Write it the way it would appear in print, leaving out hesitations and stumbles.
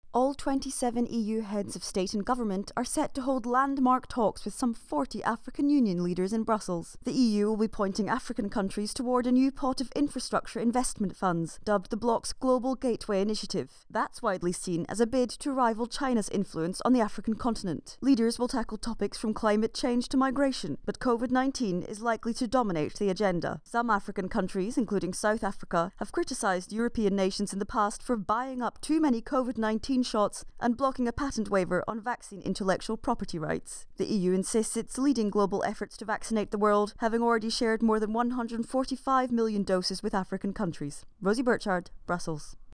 All 27 EU heads of state and government are set to hold landmark talks with some 40 African Union leaders in Brussels. The EU will be pointing African countries toward a new pot of infrastructure investment funds, dubbed the bloc's Global Gateway Initiative. That's widely seen as a bid to rival China's influence on the African continent. Leaders will tackle topics from climate change to migration, but COVID-19 is likely to dominate the agenda. Some African countries, including South Africa, have criticised European nations in the past for buying up too many COVID-19 shots and blocking a patent waiver on vaccine intellectual property rights. The EU insists it's leading global efforts to vaccinate the world, having already shared more than 145 million doses with African countries. Rosie Burchard, Brussels.